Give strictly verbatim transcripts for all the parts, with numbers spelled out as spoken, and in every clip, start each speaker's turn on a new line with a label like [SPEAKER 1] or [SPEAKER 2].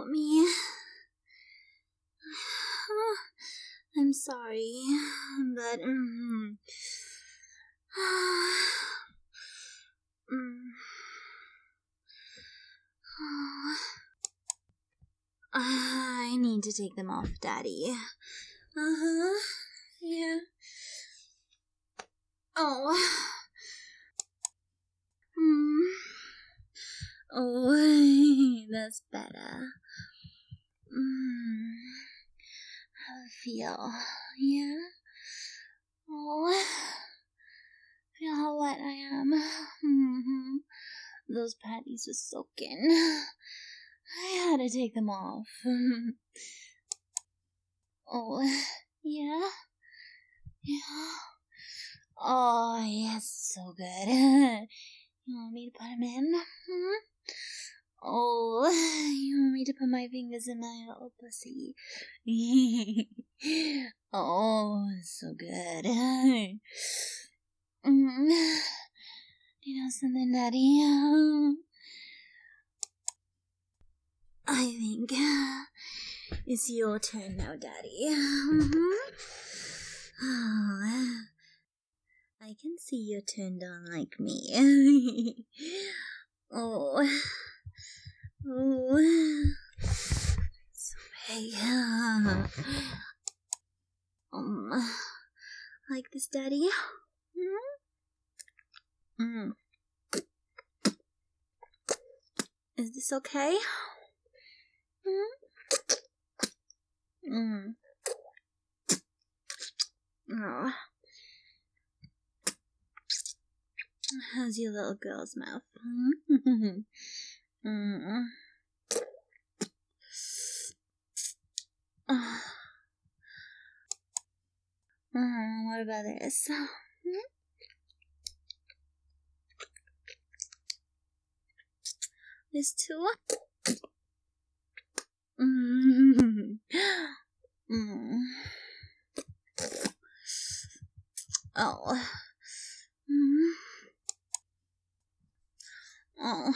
[SPEAKER 1] help me. I'm sorry, but mm, mm, I need to take them off, Daddy. Uh-huh, yeah. Oh. Mm. Oh, that's better. Mm. How I feel, yeah? Oh, feel how wet I am. Mm-hmm. Those patties were soaking. I had to take them off. Oh, yeah? Yeah? Oh, yes, so good. You want me to put them in? Hmm? Oh, you want me to put my fingers in my little pussy? Oh, so good. Mm. You know something, Daddy? I think it's your turn now, Daddy. Mm-hmm. Oh, I can see you're turned on like me. Oh, oh, so big. Um, like this, Daddy? Mm. Is this okay? Mm. Mm. Oh. How's your little girl's mouth? Mm. Mm. Oh. Mm, what about this? Mm. This too? Mm. Mm. Oh. Mm. Oh.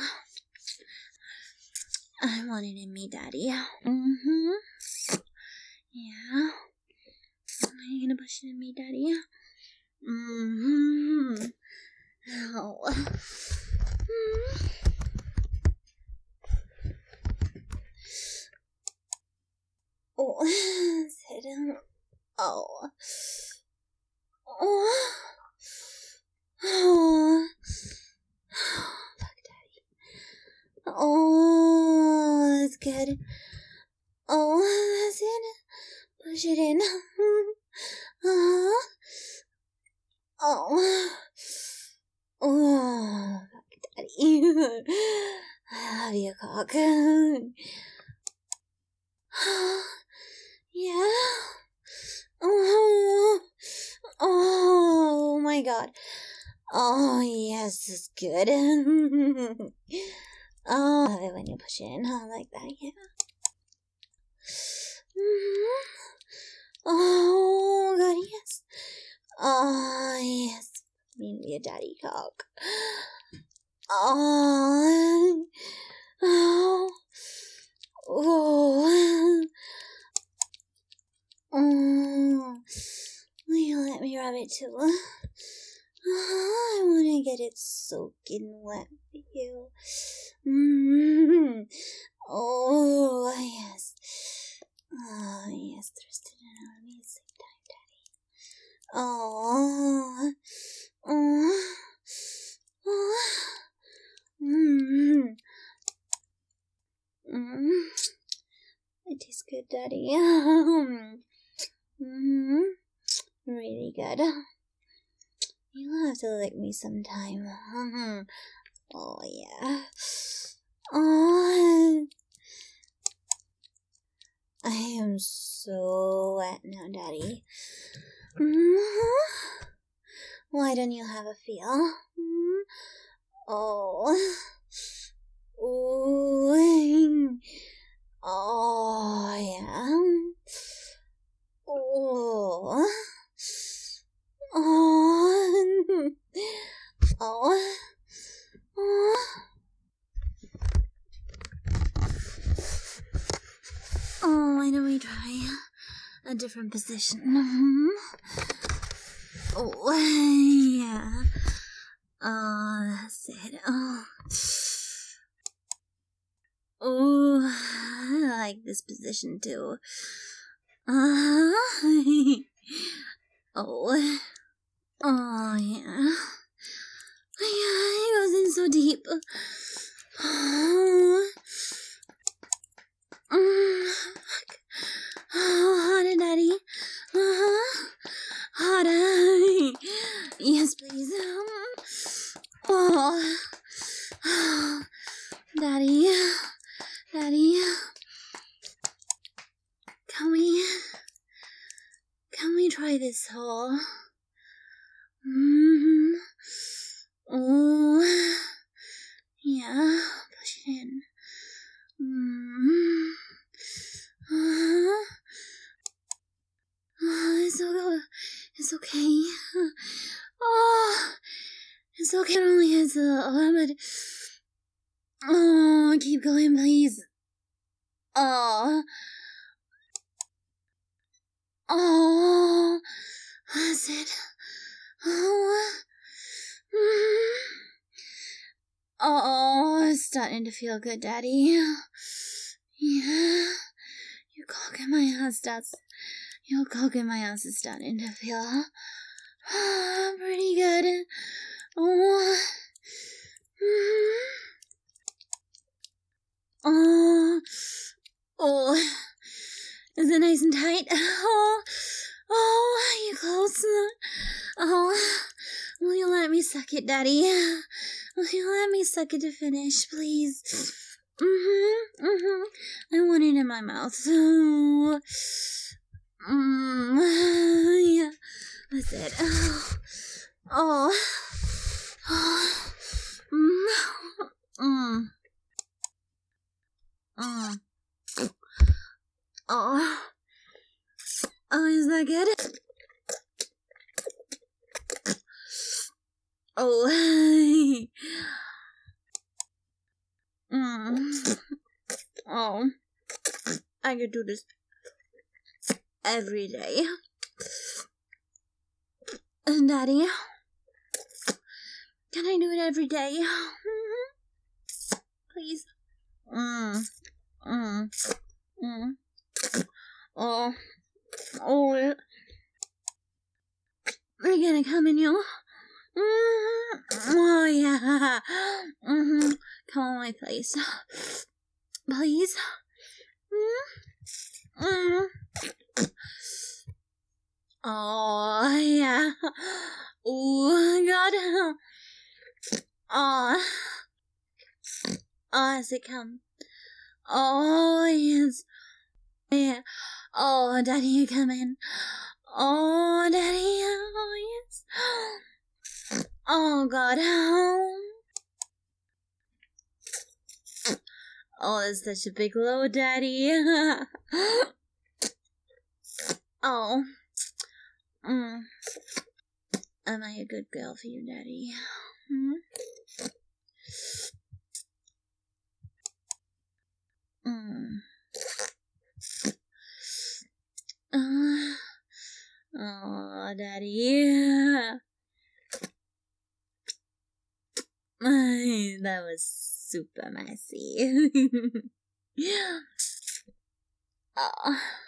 [SPEAKER 1] I want it in me, Daddy. Mm-hmm. Yeah. Are you gonna push it in me, Daddy? Mm-hmm. Oh. Mm. Oh. Sit down. Oh. Oh. Oh. Fuck, Daddy. Oh, that's good. Oh, that's it. Push it in. Oh. Oh. Oh, fuck, Daddy. I love your cock. Yeah. Oh. Oh my God. Oh, yes, it's good. Oh, I love it when you push it in, huh? Like that, yeah. Mm-hmm. Oh, God, yes. Oh, yes. Me and your daddy cock. Oh. Oh. Oh. Oh. Will you let me rub it too? Oh, I want to get it soaking wet for you. Mm-hmm. Oh, yes. Oh, yes. Thrust it in on me same time, Daddy. Oh. Oh. Oh. Mm. Mm. It tastes good, Daddy. Mm-hmm. Really good. You'll have to lick me sometime. Oh, yeah. Oh, I am so wet now, Daddy. Mm-hmm. Why don't you have a feel? Mm-hmm. Oh. Ooh. Oh, yeah. Oh. Oh. Oh. Oh. different position. Mm-hmm. Oh, yeah. Oh, that's it. Oh. Oh, I like this position too. Uh-huh. Oh. Oh, yeah. Yeah, it goes in so deep. Oh. Mm. Oh, harder, Daddy. Uh-huh. Harder. Yes, please. Oh. Oh. Daddy. Daddy. Can we... Can we try this hole? Mm-hmm. Oh. Yeah. Push it in. Mm-hmm. Uh-huh. Oh, it's okay. It's okay. Oh, it's okay. It only has a limit. Oh, keep going, please. Oh. Oh. That's it. Oh. Mm. Oh, it's starting to feel good, Daddy. Yeah. Your cock in my ass starts. Your cock in my ass is starting to feel oh, pretty good. Oh. Mm. Oh. Oh. Is it nice and tight? Oh. Oh, you close? Oh. Will you let me suck it, Daddy? Will you let me suck it to finish, please? Mm-hmm, mm-hmm. I want it in my mouth. Oh, mm, yeah. That's it. Oh. Oh. Mm. Mm. Mm. Oh. Oh, is that good? Oh. Mm. Oh. I could do this every day. And Daddy, can I do it every day? Please. Mm. Mm. Mm. Oh. Oh. We're gonna come in, you. Mm. Oh, yeah. Mm-hmm. Come on my place. Please. Mm. Mm. Oh, yeah. Oh, God. Oh. Oh, has it come? Oh, yes. Yeah. Oh, Daddy, you come in. Oh, Daddy. Oh, yes. Oh, God. Oh, it's such a big load, Daddy. Oh. Mm. Am I a good girl for you, Daddy? Hmm? Mm. Uh, oh, Daddy. That was super messy. Oh.